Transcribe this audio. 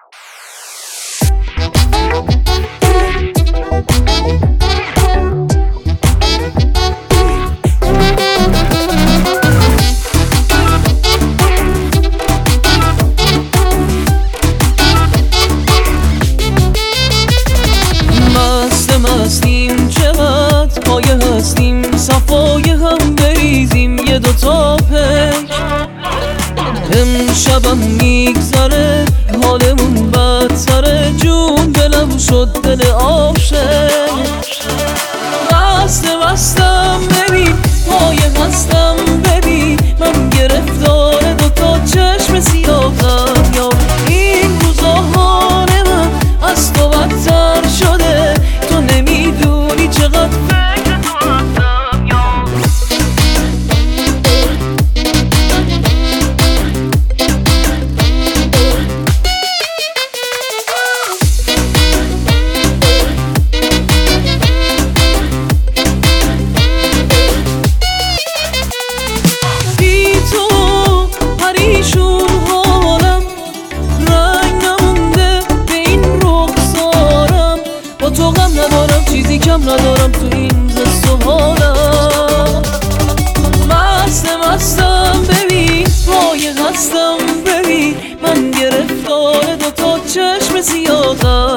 مستیم چقدر پایه هستیم، صفای هم بریزیم یه دوتا پیش. امشبم میگذره حالمون بدتره، جون دلم شد دل عاشق. مستم ببین پایه هستم ببین، من گرفتار دوتا چشم سیاهم. یا این روزا حال من از تو بدتر شده، تو نمیدونی چقدر فکر تو هستم. بی تو پریشون حالم، رنگ نمونده به این رخسارم. با تو غم ندارم چیزی کم ندارم تو این حس و حالم. مستم ببین پایه هستم ببین، من گرفتار دوتا چشم سیاهم.